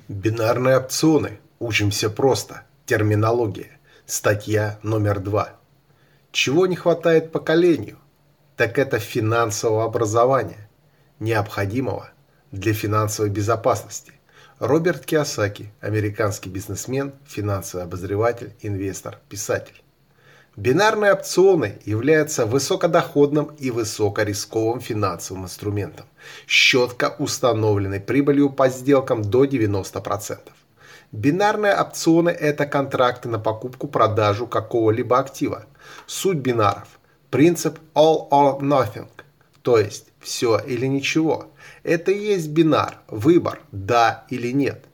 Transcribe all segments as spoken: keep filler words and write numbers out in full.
Бинарные опционы. Учимся просто. Терминология. Статья номер два. Чего не хватает поколению? Так это финансового образования, необходимого для финансовой безопасности. Роберт Кийосаки, американский бизнесмен, финансовый обозреватель, инвестор, писатель. Бинарные опционы являются высокодоходным и высокорисковым финансовым инструментом с четко установленной прибылью по сделкам до девяноста процентов. Бинарные опционы – это контракты на покупку-продажу какого-либо актива. Суть бинаров – принцип all or nothing, то есть все или ничего. Это и есть бинар, выбор да или нет.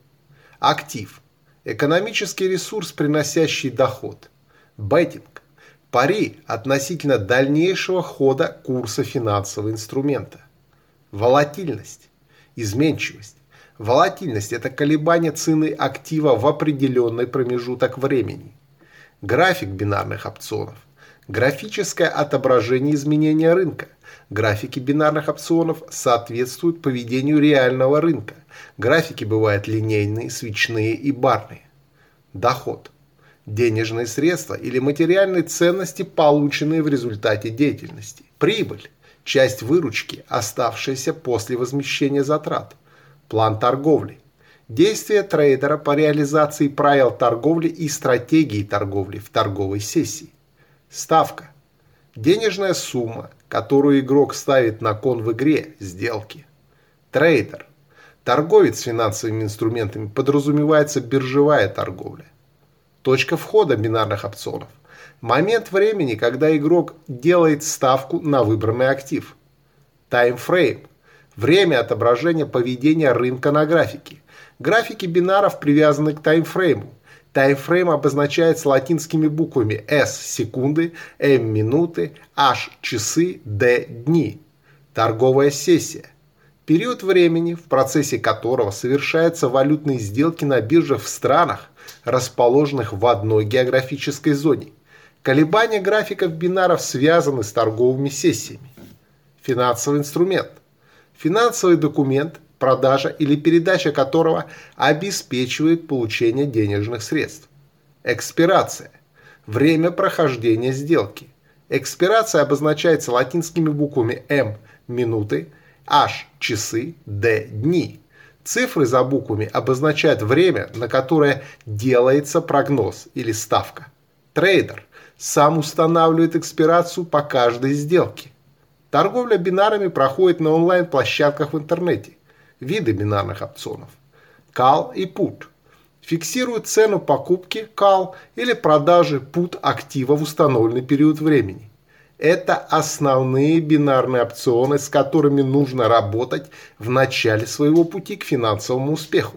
Актив – экономический ресурс, приносящий доход. Беттинг – пари относительно дальнейшего хода курса финансового инструмента. Волатильность, изменчивость. Волатильность – это колебание цены актива в определенный промежуток времени. График бинарных опционов. Графическое отображение изменения рынка. Графики бинарных опционов соответствуют поведению реального рынка. Графики бывают линейные, свечные и барные. Доход. Денежные средства или материальные ценности, полученные в результате деятельности. Прибыль – часть выручки, оставшаяся после возмещения затрат. План торговли. Действия трейдера по реализации правил торговли и стратегии торговли в торговой сессии. Ставка. Денежная сумма, которую игрок ставит на кон в игре сделки. Трейдер. Торговец финансовыми инструментами, подразумевается биржевая торговля. Точка входа бинарных опционов. Момент времени, когда игрок делает ставку на выбранный актив. Таймфрейм. Время отображения поведения рынка на графике. Графики бинаров привязаны к таймфрейму. Таймфрейм обозначается латинскими буквами S – секунды, M – минуты, H – часы, D – дни. Торговая сессия. Период времени, в процессе которого совершаются валютные сделки на биржах в странах, расположенных в одной географической зоне. Колебания графиков бинаров связаны с торговыми сессиями. Финансовый инструмент. Финансовый документ, продажа или передача которого обеспечивает получение денежных средств. Экспирация. Время прохождения сделки. Экспирация обозначается латинскими буквами M – минуты, H – часы, D – дни. Цифры за буквами обозначают время, на которое делается прогноз или ставка. Трейдер сам устанавливает экспирацию по каждой сделке. Торговля бинарами проходит на онлайн-площадках в интернете. Виды бинарных опционов. Call и Put. Фиксируют цену покупки Call или продажи Put актива в установленный период времени. Это основные бинарные опционы, с которыми нужно работать в начале своего пути к финансовому успеху.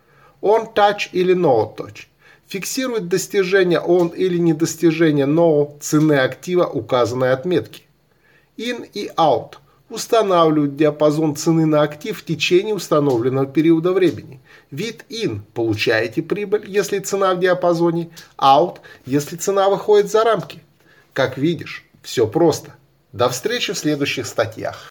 On-Touch или No-Touch. Фиксирует достижение on или недостижение no цены актива указанной отметки. In и Out. Устанавливают диапазон цены на актив в течение установленного периода времени. Вид In – получаете прибыль, если цена в диапазоне, Out – если цена выходит за рамки. Как видишь, все просто. До встречи в следующих статьях.